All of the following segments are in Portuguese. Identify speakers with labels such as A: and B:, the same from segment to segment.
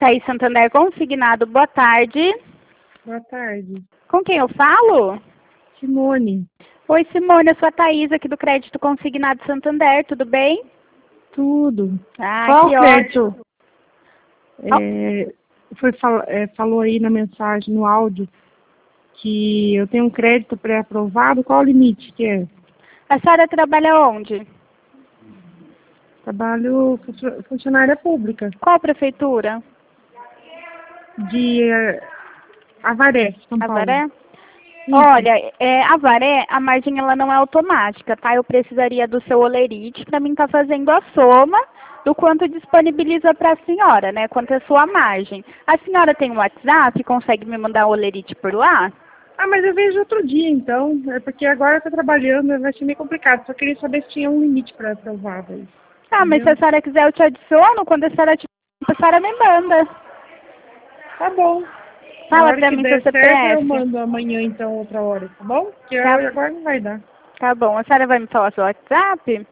A: Thaís Santander Consignado, boa tarde.
B: Boa tarde.
A: Com quem eu falo?
B: Simone.
A: Oi, Simone, eu sou a Thaís aqui do Crédito Consignado Santander, tudo bem?
B: Tudo.
A: Ah,
B: Qual
A: que
B: crédito?
A: ótimo.
B: Falou aí na mensagem, no áudio, que eu tenho um crédito pré-aprovado. Qual o limite que é?
A: A senhora trabalha onde?
B: Trabalho funcionária pública,
A: Qual prefeitura?
B: de Avaré, São Paulo.
A: Avaré?
B: Isso.
A: Olha, Avaré, a margem ela não é automática, tá? Eu precisaria do seu olerite para mim estar fazendo a soma do quanto disponibiliza para a senhora, né? Quanto é a sua margem. A senhora tem um WhatsApp? Consegue me mandar o olerite por lá?
B: Ah, mas eu vejo outro dia, então. É porque agora eu tô trabalhando, vai ser meio complicado. Só queria saber se tinha um limite para aprovado aí.
A: Ah, mas se a senhora quiser eu te adiciono, quando a senhora me manda.
B: Tá bom. Na
A: Fala
B: hora
A: pra
B: que
A: mim seu
B: der certo, eu
A: CPF.
B: mando amanhã, então, outra hora, tá bom? Porque
A: Tá,
B: agora não vai dar.
A: tá bom. A senhora vai me falar seu WhatsApp?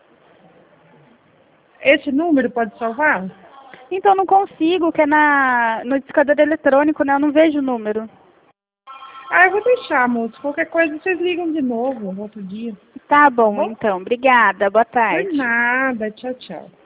B: Esse número pode salvar?
A: Então não consigo, que é no discador eletrônico, né? Eu não vejo o número.
B: Ah, eu vou deixar, moço. Qualquer coisa vocês ligam de novo, outro dia.
A: Tá
B: Tá
A: bom,
B: bom?
A: então. Obrigada. Boa
B: Por
A: tarde.
B: nada. Tchau, tchau.